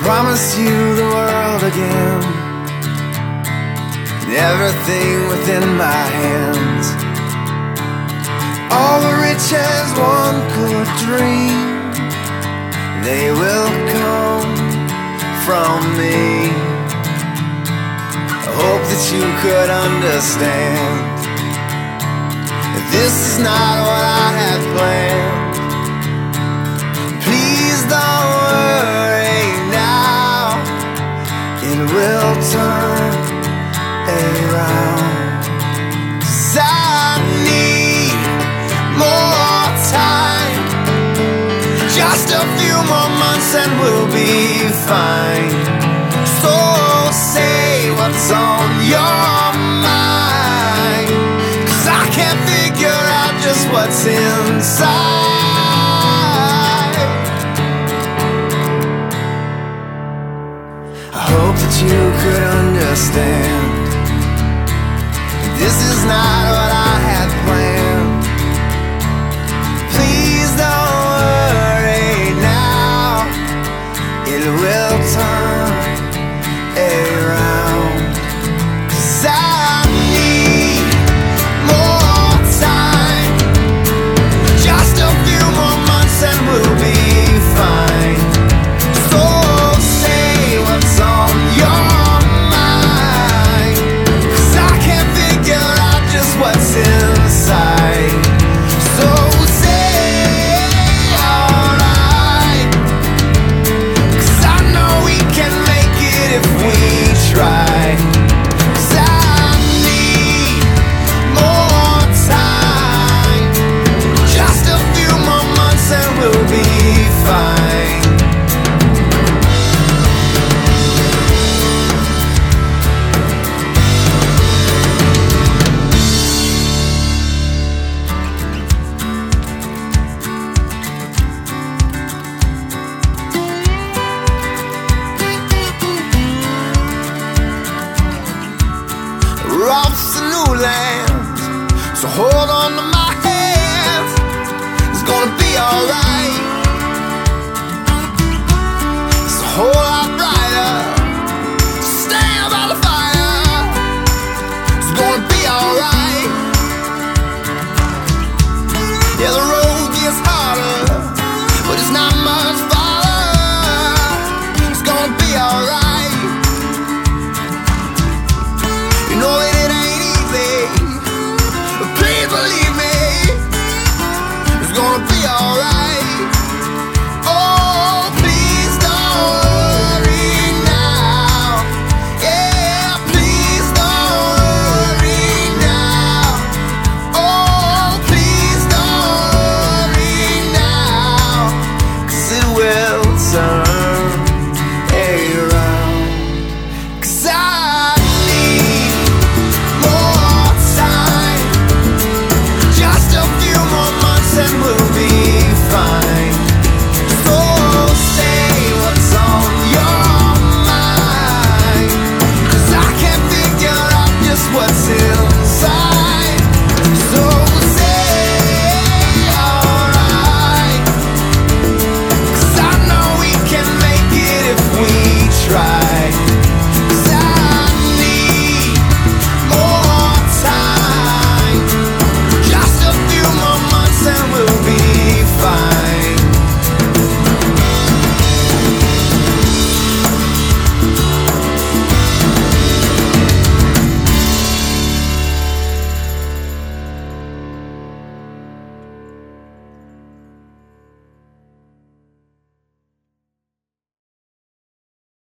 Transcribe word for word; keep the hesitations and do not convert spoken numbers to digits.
promise you the world again, everything within my hands. All the riches one could dream, they will come from me. I hope that you could understand that this is not what I had planned. Please don't worry now, it will turn around. 'Cause I need more time, just a few more months and we'll be fine. So say what's on your mind, 'cause I can't figure out just what's inside. I hope that you could understand this is not what I had planned. Please don't worry now, it will turn around. 'Cause I need more time, just a few more months and we'll be fine. So say what's on your mind, 'cause I can't figure out just what's inside. So say alright, 'cause I know we can make it if we try. 'Cause I need more time, just a few more months and we'll be fine. We're off to new lands, so hold on to my hands. It's gonna be alright. So hold on.